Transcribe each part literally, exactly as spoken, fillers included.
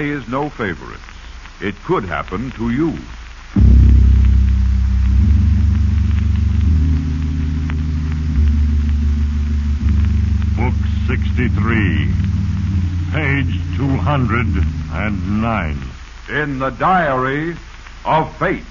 plays no favorites. It could happen to you. Book sixty-three, page two hundred nine. In the Diary of Fate.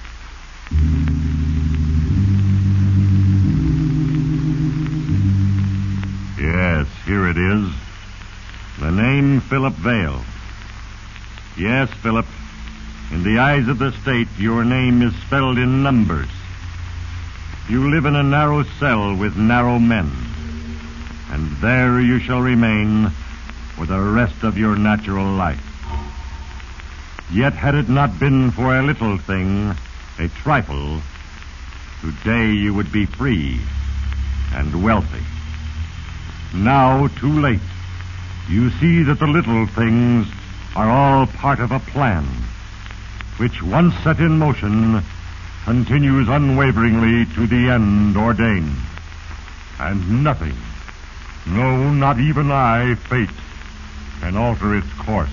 Yes, here it is. The name Philip Vale. Yes, Philip. In the eyes of the state, your name is spelled in numbers. You live in a narrow cell with narrow men. And there you shall remain for the rest of your natural life. Yet had it not been for a little thing, a trifle, today you would be free and wealthy. Now, too late, you see that the little things are all part of a plan, which once set in motion, continues unwaveringly to the end ordained. And nothing, no, not even I, fate, can alter its course.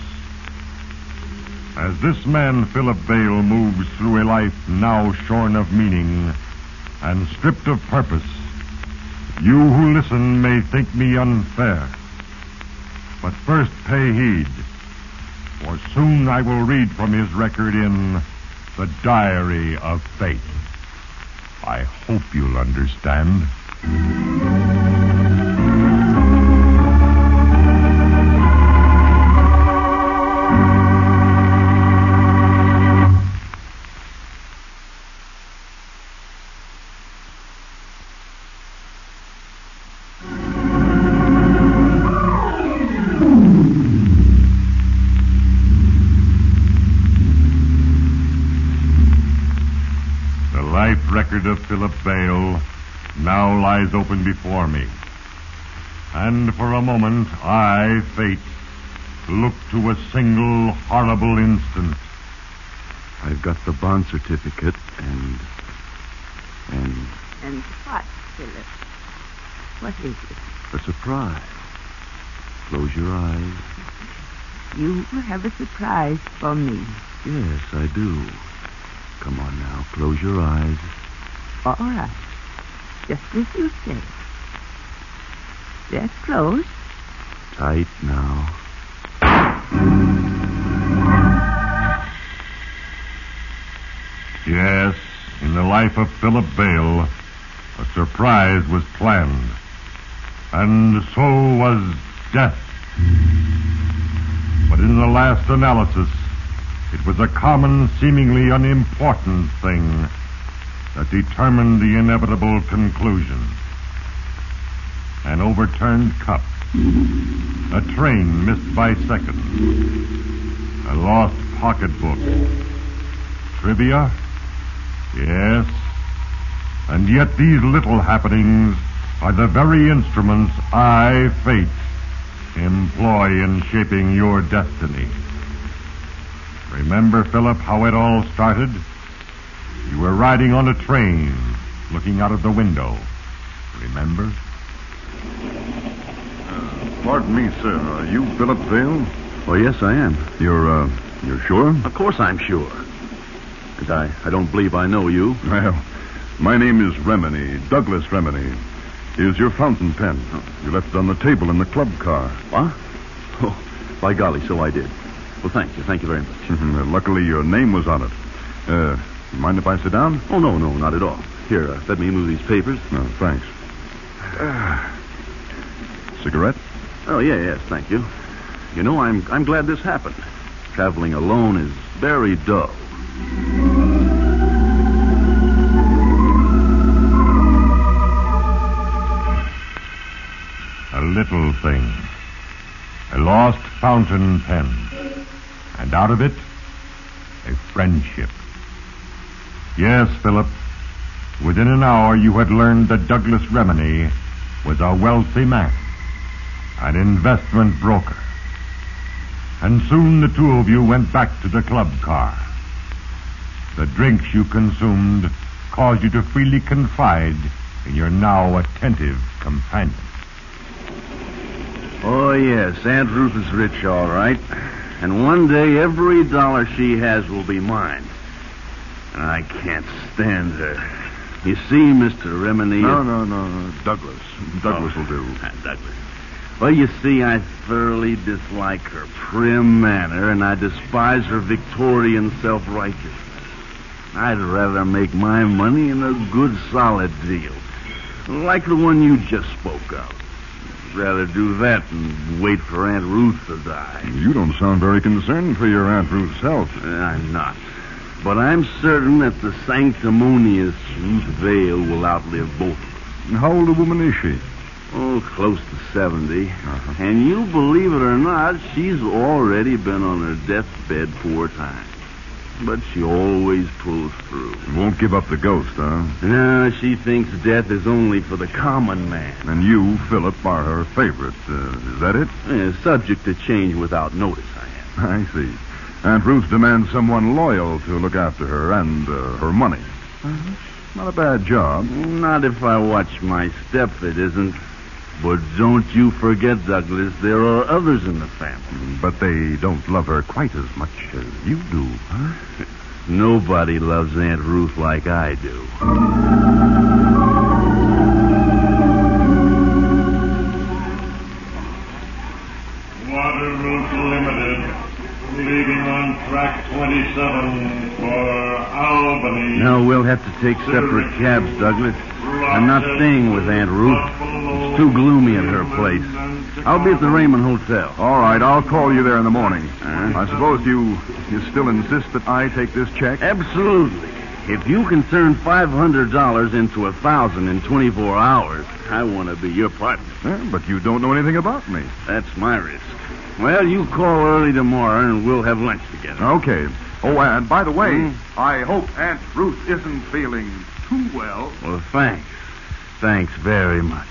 As this man, Philip Vale, moves through a life now shorn of meaning and stripped of purpose, you who listen may think me unfair. But first pay heed, for soon I will read from his record in the Diary of Fate. I hope you'll understand. Record of Philip Vale now lies open before me. And for a moment, I, Fate, look to a single horrible instant. I've got the bond certificate and... and... And what, Philip? What is it? A surprise. Close your eyes. You have a surprise for me. Yes, I do. Come on now, close your eyes. All right. Just as you say. They're closed. Tight now. Yes, in the life of Philip Vale, a surprise was planned. And so was death. But in the last analysis, it was a common, seemingly unimportant thing that determined the inevitable conclusion. An overturned cup. A train missed by seconds. A lost pocketbook. Trivia? Yes. And yet these little happenings are the very instruments I, Fate, employ in shaping your destiny. Remember, Philip, how it all started? You were riding on a train, looking out of the window. Remember? Uh, pardon me, sir. Are you Philip Vale? Oh, yes, I am. You're, uh, you're sure? Of course I'm sure. Because I, I don't believe I know you. Well, my name is Remini, Douglas Remini. Here's your fountain pen. You left it on the table in the club car. What? Oh, by golly, so I did. Well, thank you. Thank you very much. Luckily, your name was on it. Uh, mind if I sit down? Oh, no, no, not at all. Here, uh, let me move these papers. No, thanks. Uh, cigarette? Oh, yeah, yes, thank you. You know, I'm I'm glad this happened. Traveling alone is very dull. A little thing. A lost fountain pen. And out of it, a friendship. Yes, Philip. Within an hour, you had learned that Douglas Remini was a wealthy man, an investment broker. And soon the two of you went back to the club car. The drinks you consumed caused you to freely confide in your now attentive companion. Oh, yes, Aunt Ruth is rich, all right. And one day, every dollar she has will be mine. And I can't stand her. You see, Mister Remini... No, no, no, no. Douglas. Douglas Oh, will do. uh, Douglas. Well, you see, I thoroughly dislike her prim manner, and I despise her Victorian self-righteousness. I'd rather make my money in a good, solid deal, like the one you just spoke of. Rather do that than wait for Aunt Ruth to die. You don't sound very concerned for your Aunt Ruth's health. Uh, I'm not. But I'm certain that the sanctimonious Ruth Vale will outlive both of us. And how old a woman is she? Oh, close to seventy. Uh-huh. And you believe it or not, she's already been on her deathbed four times. But she always pulls through. Won't give up the ghost, huh? No, she thinks death is only for the common man. And you, Philip, are her favorite. Uh, is that it? Yeah, subject to change without notice, I am. I see. Aunt Ruth demands someone loyal to look after her and uh, her money. Uh-huh. Not a bad job. Not if I watch my step, it isn't. But don't you forget, Douglas, there are others in the family. But they don't love her quite as much as you do, huh? Nobody loves Aunt Ruth like I do. Water Route Limited, leaving on track twenty-seven for Albany. No, we'll have to take separate cabs, Douglas. I'm not staying with Aunt Ruth. It's too gloomy at her place. I'll be at the Raymond Hotel. All right, I'll call you there in the morning. Uh-huh. I suppose you you still insist that I take this check? Absolutely. If you can turn five hundred dollars into a thousand in twenty-four hours, I want to be your partner. Eh, but you don't know anything about me. That's my risk. Well, you call early tomorrow and we'll have lunch together. Okay. Oh, and by the way, Hmm? I hope Aunt Ruth isn't feeling too well. Well, thanks. Thanks very much.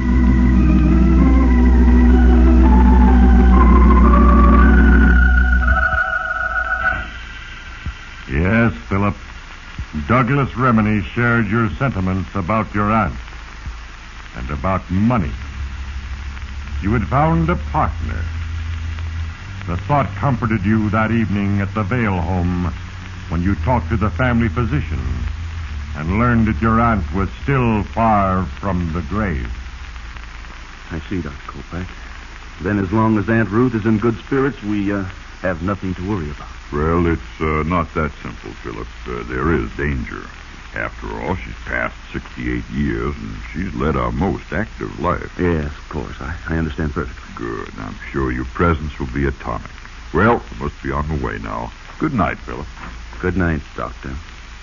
Yes, Philip. Douglas Remini shared your sentiments about your aunt and about money. You had found a partner. The thought comforted you that evening at the Vale home when you talked to the family physician and learned that your aunt was still far from the grave. I see, Doctor Kolpak. Then as long as Aunt Ruth is in good spirits, we uh, have nothing to worry about. Well, it's uh, not that simple, Philip. Uh, there is danger. After all, she's passed sixty-eight years, and she's led a most active life. Yes, of course. I, I understand perfectly. Good. I'm sure your presence will be a tonic. Well, I must be on the way now. Good night, Philip. Good night, Doctor.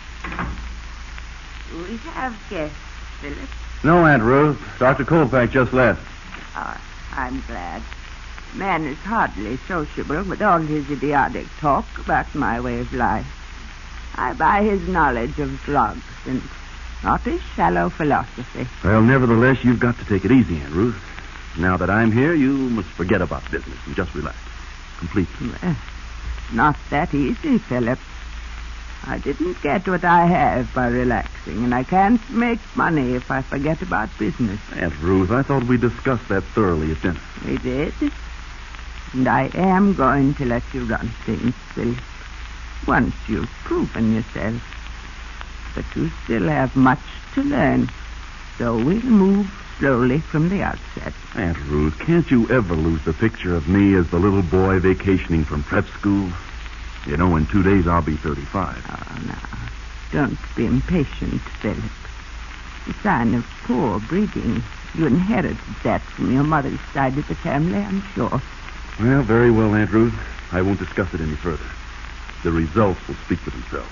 We have guests, Philip. No, Aunt Ruth. Doctor Kolpak just left. Oh, I'm glad. Man is hardly sociable with all his idiotic talk about my way of life. I buy his knowledge of drugs and not his shallow philosophy. Well, nevertheless, you've got to take it easy, Aunt Ruth. Now that I'm here, you must forget about business and just relax. Completely. Well, not that easy, Philip. I didn't get what I have by relaxing, and I can't make money if I forget about business. Aunt Ruth, I thought we discussed that thoroughly at dinner. We did. And I am going to let you run things, Philip, once you've proven yourself. But you still have much to learn, so we'll move slowly from the outset. Aunt Ruth, can't you ever lose the picture of me as the little boy vacationing from prep school? You know, in two days I'll be thirty-five. Oh, now, don't be impatient, Philip. The sign of poor breeding. You inherited that from your mother's side of the family, I'm sure. Well, very well, Aunt Ruth. I won't discuss it any further. The results will speak for themselves.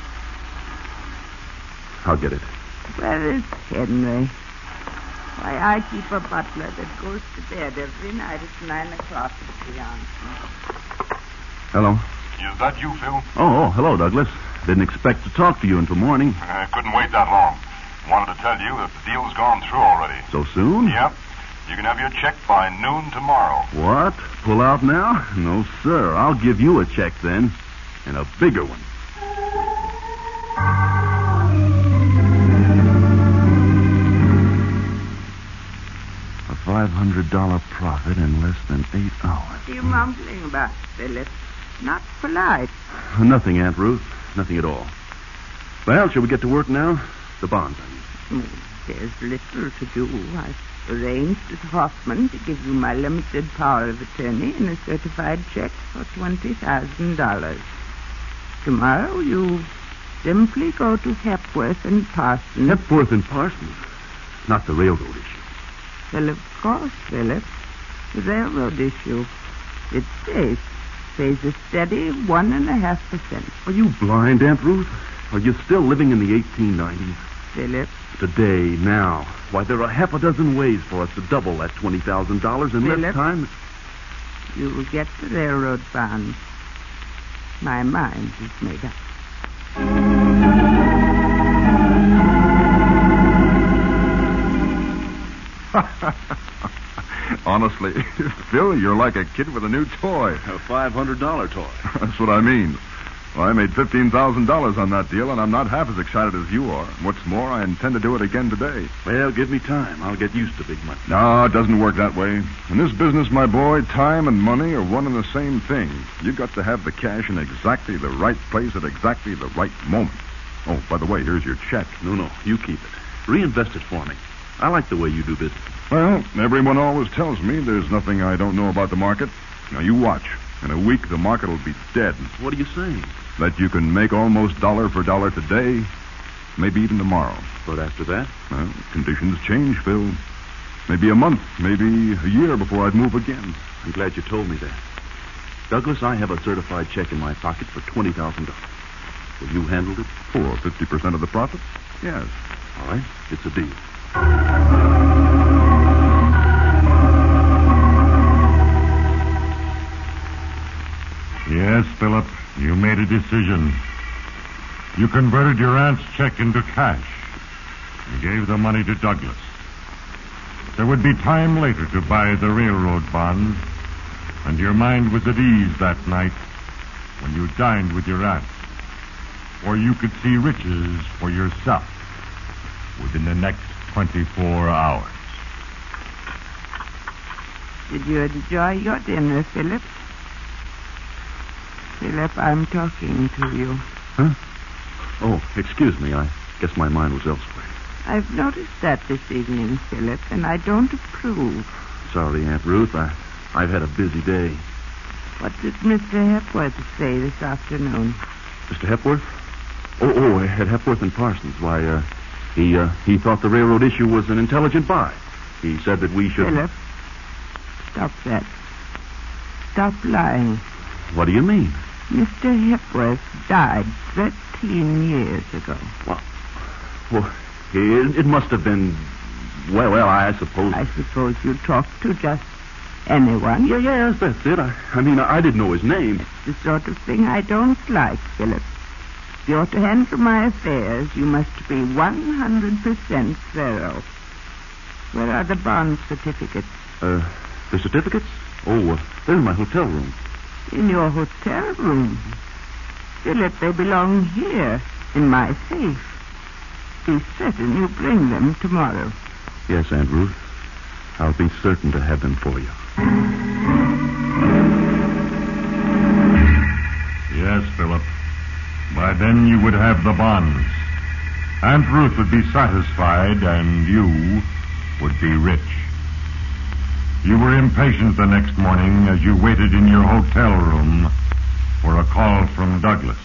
I'll get it. Where is Henry? Why, I keep a butler that goes to bed every night at nine o'clock at the Johnson. Hello. Is that you, Phil? Oh, oh, hello, Douglas. Didn't expect to talk to you until morning. I couldn't wait that long. Wanted to tell you that the deal's gone through already. So soon? Yep. You can have your check by noon tomorrow. What? Pull out now? No, sir. I'll give you a check then. And a bigger one. A five hundred dollars profit in less than eight hours. What are you mumbling about, Philip? Not polite. Nothing, Aunt Ruth. Nothing at all. Well, shall we get to work now? The bonds, I mean. Oh, there's little to do. I've arranged with Hoffman to give you my limited power of attorney and a certified check for twenty thousand dollars. Tomorrow you simply go to Hepworth and Parsons. Hepworth and Parsons? Not the railroad issue. Well, of course, Philip. The railroad issue. It's safe. Pays a steady one and a half percent. Are you blind, Aunt Ruth? Are you still living in the eighteen nineties? Philip. Today, now. Why, there are half a dozen ways for us to double that twenty thousand dollars in less Philip. time. You will get the railroad bonds. My mind is made up. Honestly, Phil, you're like a kid with a new toy. A five hundred dollars toy. That's what I mean. Well, I made fifteen thousand dollars on that deal, and I'm not half as excited as you are. What's more, I intend to do it again today. Well, give me time. I'll get used to big money. No, it doesn't work that way. In this business, my boy, time and money are one and the same thing. You've got to have the cash in exactly the right place at exactly the right moment. Oh, by the way, here's your check. No, no, you keep it. Reinvest it for me. I like the way you do business. Well, everyone always tells me there's nothing I don't know about the market. Now, you watch. In a week, the market will be dead. What are you saying? That you can make almost dollar for dollar today, maybe even tomorrow. But after that? Well, conditions change, Phil. Maybe a month, maybe a year before I'd move again. I'm glad you told me that. Douglas, I have a certified check in my pocket for twenty thousand dollars. Will you handle it? For fifty percent of the profits? Yes. All right. It's a deal. Yes, Philip, you made a decision. You converted your aunt's check into cash and gave the money to Douglas. There would be time later to buy the railroad bonds, and your mind was at ease that night when you dined with your aunt. Or you could see riches for yourself within the next twenty-four hours. Did you enjoy your dinner, Philip? Philip, I'm talking to you. Huh? Oh, excuse me. I guess my mind was elsewhere. I've noticed that this evening, Philip, and I don't approve. Sorry, Aunt Ruth. I, I've had a busy day. What did Mister Hepworth say this afternoon? Mister Hepworth? Oh, oh, at Hepworth and Parsons. Why, uh, he, uh, he thought the railroad issue was an intelligent buy. He said that we should... Philip, stop that. Stop lying. What do you mean? Mister Hepworth died thirteen years ago. Well, well it, it must have been... Well, well, I suppose... I suppose you talked to just anyone? Yeah, yes, that's it. I, I mean, I didn't know his name. It's the sort of thing I don't like, Philip. If you're to handle my affairs, you must be one hundred percent thorough. Where are the bond certificates? Uh, the certificates? Oh, uh, they're in my hotel room. In your hotel room? Philip, they belong here, in my safe. Be certain you bring them tomorrow. Yes, Aunt Ruth. I'll be certain to have them for you. Yes, Philip. By then you would have the bonds. Aunt Ruth would be satisfied, and you would be rich. You were impatient the next morning as you waited in your hotel room for a call from Douglas.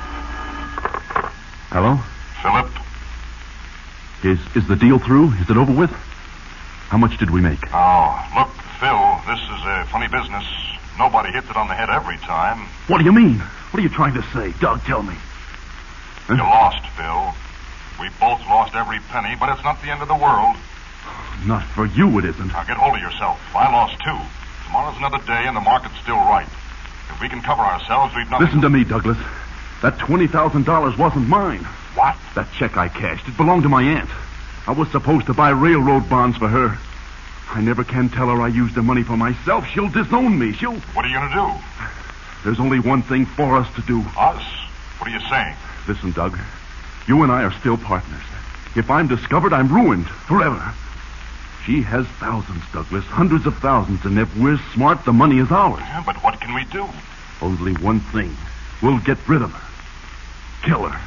Hello? Philip? Is is the deal through? Is it over with? How much did we make? Oh, look, Phil, this is a funny business. Nobody hits it on the head every time. What do you mean? What are you trying to say? Doug, tell me. Huh? You lost, Phil. We both lost every penny, but it's not the end of the world. Not for you, it isn't. Now, get hold of yourself. I lost, too. Tomorrow's another day, and the market's still right. If we can cover ourselves, we've nothing... Listen to me, Douglas. That twenty thousand dollars wasn't mine. What? That check I cashed, it belonged to my aunt. I was supposed to buy railroad bonds for her. I never can tell her I used the money for myself. She'll disown me. She'll... What are you going to do? There's only one thing for us to do. Us? What are you saying? Listen, Doug. You and I are still partners. If I'm discovered, I'm ruined forever. She has thousands, Douglas, hundreds of thousands, and if we're smart, the money is ours. Yeah, but what can we do? Only one thing. We'll get rid of her. Kill her.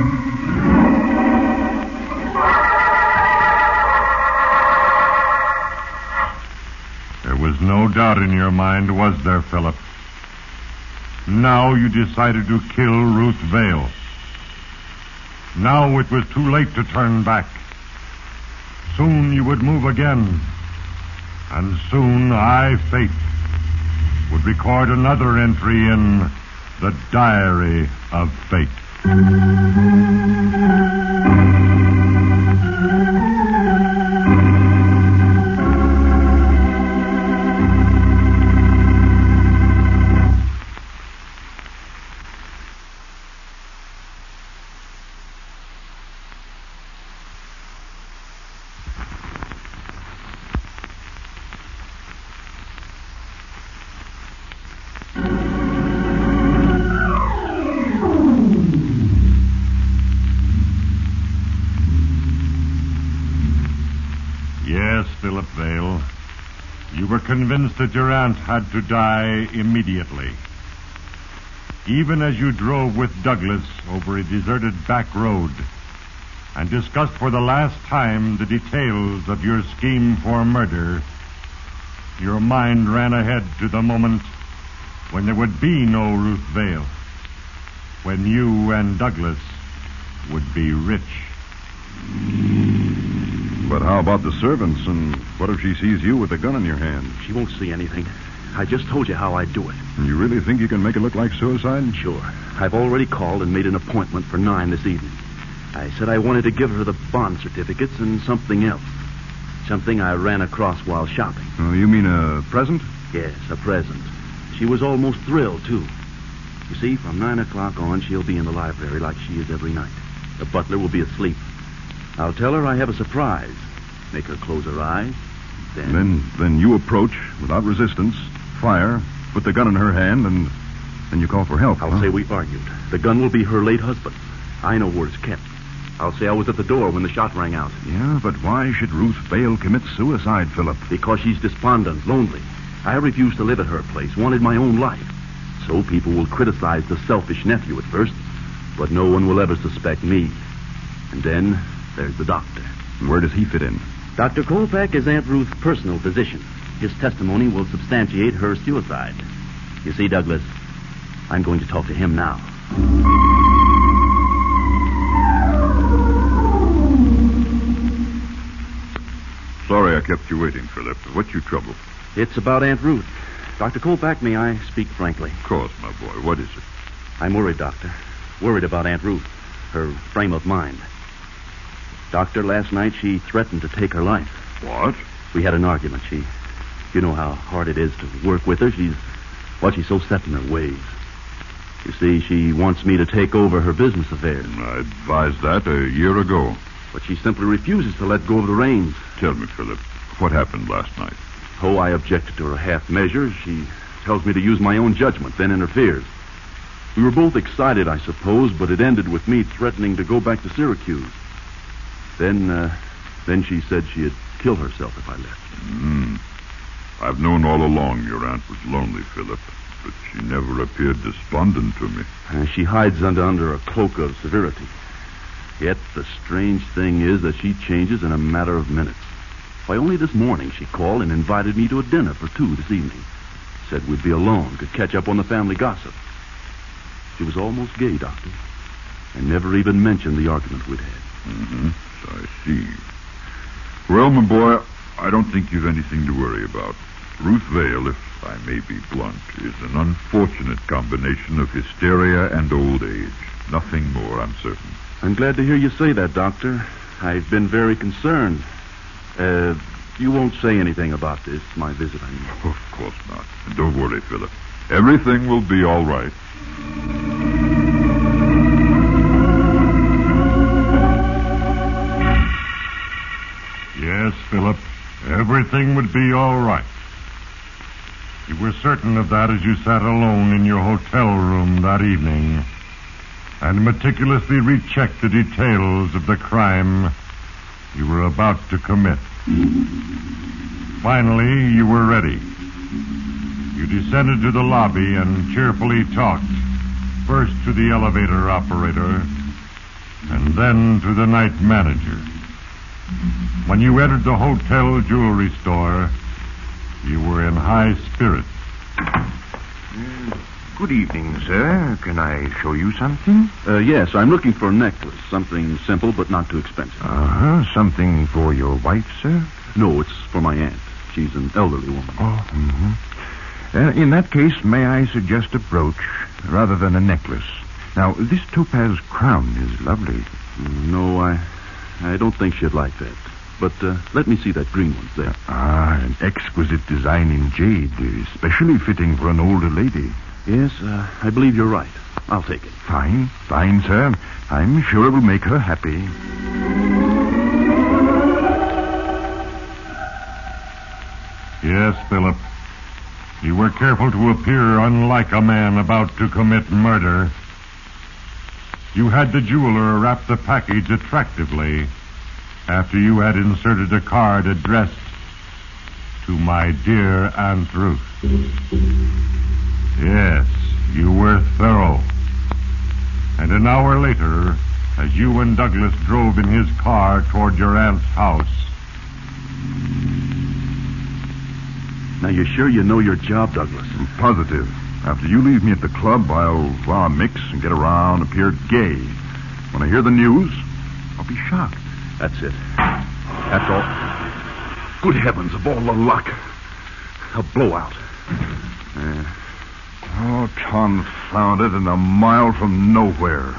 There was no doubt in your mind, was there, Philip? Now you decided to kill Ruth Vale. Now it was too late to turn back. Soon you would move again. And soon I, Fate, would record another entry in the Diary of Fate. Yes, Philip Vale. You were convinced that your aunt had to die immediately. Even as you drove with Douglas over a deserted back road and discussed for the last time the details of your scheme for murder, your mind ran ahead to the moment when there would be no Ruth Vale, when you and Douglas would be rich. But how about the servants, and what if she sees you with a gun in your hand? She won't see anything. I just told you how I do it. And you really think you can make it look like suicide? Sure. I've already called and made an appointment for nine this evening. I said I wanted to give her the bond certificates and something else. Something I ran across while shopping. Oh, you mean a present? Yes, a present. She was almost thrilled, too. You see, from nine o'clock on, she'll be in the library like she is every night. The butler will be asleep. I'll tell her I have a surprise. Make her close her eyes. Then... Then then you approach without resistance, fire, put the gun in her hand, and then you call for help. I'll huh? say we argued. The gun will be her late husband's. I know where it's kept. I'll say I was at the door when the shot rang out. Yeah, but why should Ruth Vale commit suicide, Philip? Because she's despondent, lonely. I refused to live at her place, wanted my own life. So people will criticize the selfish nephew at first, but no one will ever suspect me. And then there's the doctor. Where does he fit in? Doctor Kolpak is Aunt Ruth's personal physician. His testimony will substantiate her suicide. You see, Douglas, I'm going to talk to him now. Sorry I kept you waiting, Philip. What's your trouble? It's about Aunt Ruth. Doctor Kolpak, may I speak frankly? Of course, my boy. What is it? I'm worried, Doctor. Worried about Aunt Ruth. Her frame of mind. Doctor, last night she threatened to take her life. What? We had an argument. She... You know how hard it is to work with her. She's... Well, she's so set in her ways. You see, she wants me to take over her business affairs. I advised that a year ago. But she simply refuses to let go of the reins. Tell me, Philip, what happened last night? Oh, I objected to her half measures. She tells me to use my own judgment, then interferes. We were both excited, I suppose, but it ended with me threatening to go back to Syracuse. Then, uh, then she said she'd kill herself if I left. Hmm. I've known all along your aunt was lonely, Philip, but she never appeared despondent to me. Uh, she hides under, under a cloak of severity. Yet the strange thing is that she changes in a matter of minutes. Why, only this morning she called and invited me to a dinner for two this evening. Said we'd be alone, could catch up on the family gossip. She was almost gay, Doctor, and never even mentioned the argument we'd had. Mm-hmm. So I see. Well, my boy, I don't think you've anything to worry about. Ruth Vale, if I may be blunt, is an unfortunate combination of hysteria and old age. Nothing more, I'm certain. I'm glad to hear you say that, Doctor. I've been very concerned. Uh, you won't say anything about this, my visit, I mean. Oh, of course not. And don't worry, Philip. Everything will be all right. Yes, Philip, everything would be all right. You were certain of that as you sat alone in your hotel room that evening and meticulously rechecked the details of the crime you were about to commit. Finally, you were ready. You descended to the lobby and cheerfully talked, first to the elevator operator, and then to the night manager. When you entered the hotel jewelry store, you were in high spirits. Good evening, sir. Can I show you something? Uh, yes, I'm looking for a necklace. Something simple but not too expensive. Uh-huh. Something for your wife, sir? No, it's for my aunt. She's an elderly woman. Oh, mm-hmm. Uh, in that case, may I suggest a brooch rather than a necklace? Now, this topaz crown is lovely. No, I I don't think she'd like that. But uh, let me see that green one there. Ah, an exquisite design in jade, especially fitting for an older lady. Yes, uh, I believe you're right. I'll take it. Fine, fine, sir. I'm sure it will make her happy. Yes, Philip. You were careful to appear unlike a man about to commit murder. You had the jeweler wrap the package attractively after you had inserted a card addressed to my dear Aunt Ruth. Yes, you were thorough. And an hour later, as you and Douglas drove in his car toward your aunt's house... Now, you sure you know your job, Douglas? I'm positive. After you leave me at the club, I'll, well, I'll mix and get around, appear gay. When I hear the news, I'll be shocked. That's it. That's all. Good heavens, of all the luck. A blowout. Uh, oh, confound it, and a mile from nowhere.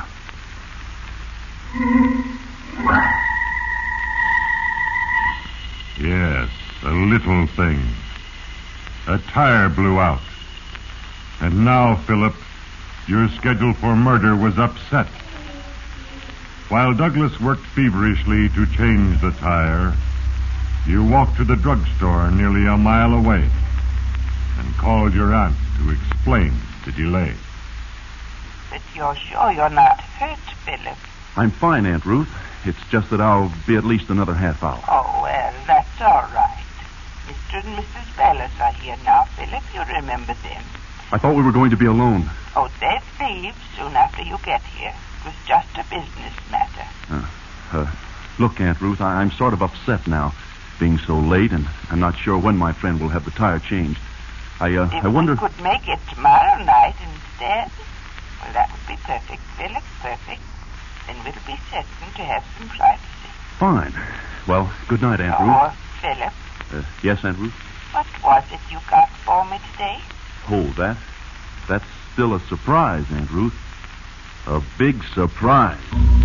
Yes, a little thing. A tire blew out. And now, Philip, your schedule for murder was upset. While Douglas worked feverishly to change the tire, you walked to the drugstore nearly a mile away and called your aunt to explain the delay. But you're sure you're not hurt, Philip? I'm fine, Aunt Ruth. It's just that I'll be at least another half hour. Oh, well, that's all right. Mister and Missus Bellis are here now, Philip. You remember them. I thought we were going to be alone. Oh, they'd leave soon after you get here. It was just a business matter. Uh, uh, look, Aunt Ruth, I- I'm sort of upset now, being so late, and I'm not sure when my friend will have the tire changed. I, uh, if I wonder... we could make it tomorrow night instead, well, that would be perfect, Philip, perfect. Then we'll be certain to have some privacy. Fine. Well, good night, Aunt Ruth. Oh, Philip. Uh, yes, Aunt Ruth? What was it you got for me today? Oh, that... That's still a surprise, Aunt Ruth. A big surprise.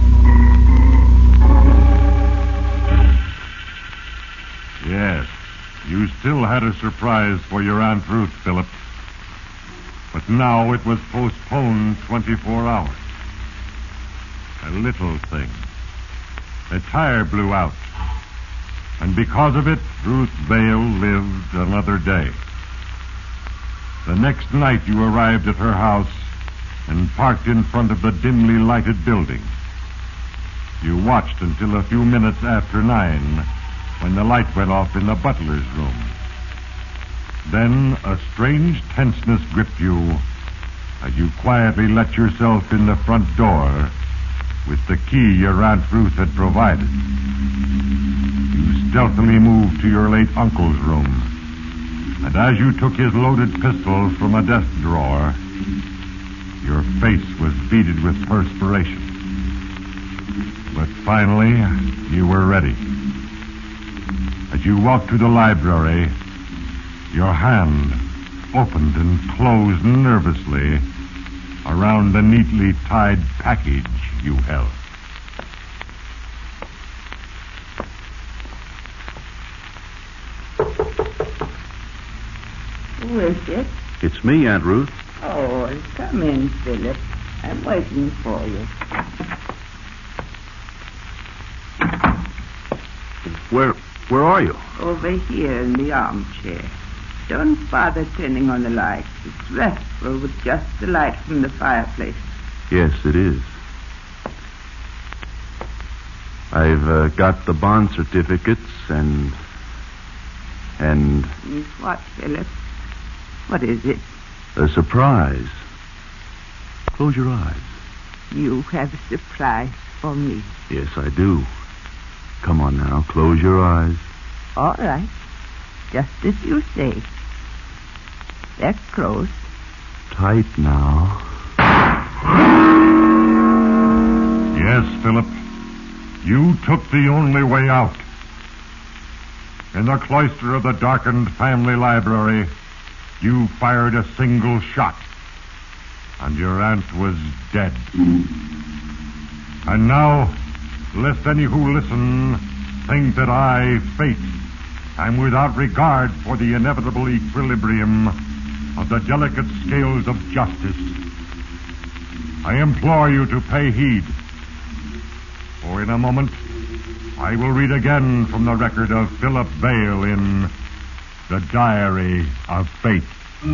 Yes, you still had a surprise for your Aunt Ruth, Philip. But now it was postponed twenty-four hours. A little thing. A tire blew out. And because of it, Ruth Vale lived another day. The next night you arrived at her house and parked in front of the dimly lighted building. You watched until a few minutes after nine, when the light went off in the butler's room. Then a strange tenseness gripped you as you quietly let yourself in the front door with the key your Aunt Ruth had provided. You stealthily moved to your late uncle's room, and as you took his loaded pistol from a desk drawer, your face was beaded with perspiration. But finally, you were ready. As you walked to the library, your hand opened and closed nervously around the neatly tied package you held. Who is it? It's me, Aunt Ruth. Oh, come in, Philip. I'm waiting for you. Where where are you? Over here in the armchair. Don't bother turning on the light. It's restful with just the light from the fireplace. Yes, it is. I've uh, got the bond certificates and... and... And what, Philip? What is it? A surprise. Close your eyes. You have a surprise for me. Yes, I do. Come on now, close your eyes. All right. Just as you say. They're closed. Tight now. Yes, Philip. You took the only way out. In the cloister of the darkened family library, you fired a single shot, and your aunt was dead. And now, lest any who listen think that I, fate, am without regard for the inevitable equilibrium of the delicate scales of justice, I implore you to pay heed. For in a moment, I will read again from the record of Philip Vale in The Diary of Fate.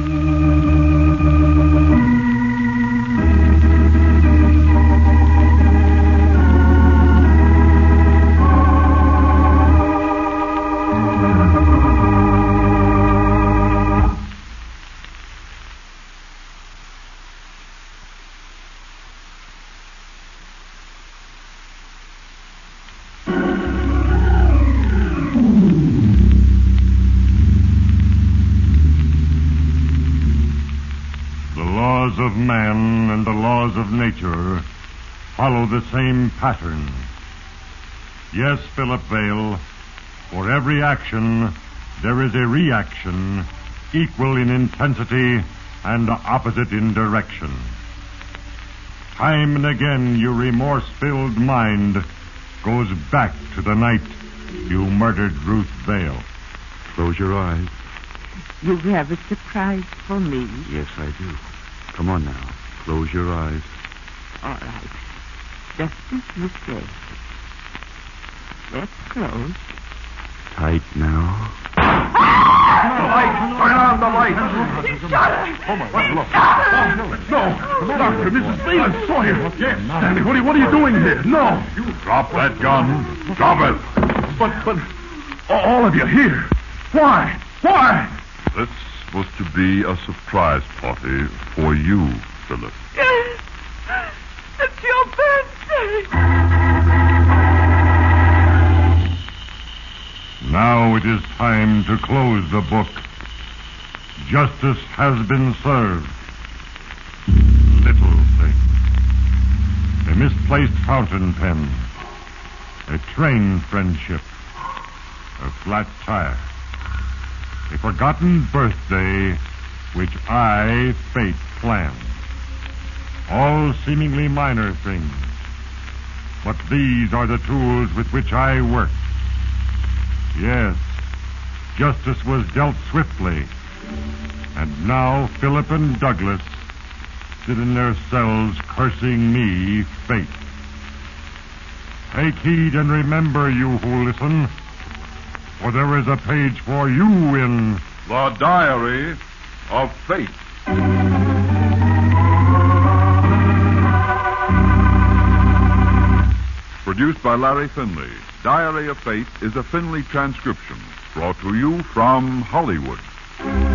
Of man and the laws of nature follow the same pattern. Yes, Philip Vale, for every action there is a reaction equal in intensity and opposite in direction. Time and again your remorse-filled mind goes back to the night you murdered Ruth Vale. Close your eyes. You have a surprise for me. Yes, I do. Come on now. Close your eyes. All right. Just as you say. Let's close. Tight now. The light! Turn on the light! He shot her! Oh, my God, look. No, no, Doctor, Missus Phelan Sawyer. Yes. Stanley, what are, you, what are you doing here? No. You drop that gun. Drop it. But, but, all of you here. Why? Why? This was to be a surprise party for you, Philip. Yes. It's your birthday. Now it is time to close the book. Justice has been served. Little thing. A misplaced fountain pen. A train friendship. A flat tire. A forgotten birthday which I, fate, planned. All seemingly minor things. But these are the tools with which I work. Yes, justice was dealt swiftly. And now Philip and Douglas sit in their cells cursing me, fate. Take heed and remember, you who listen, for there is a page for you in The Diary of Fate. Produced by Larry Finley, Diary of Fate is a Finley transcription brought to you from Hollywood.